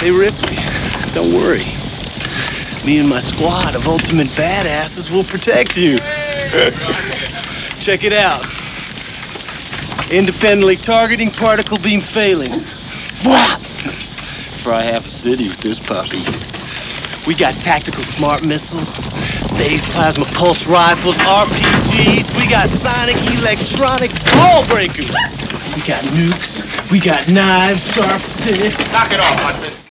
Hey, Ripley, don't worry. Me and my squad of ultimate badasses will protect you. Check it out. Independently targeting particle beam failings. Whap! Fry half a city with this puppy. We got tactical smart missiles, phase plasma pulse rifles, RPGs. We got sonic electronic ball breakers. We got nukes. We got knives, sharp sticks. Knock it off, Hudson.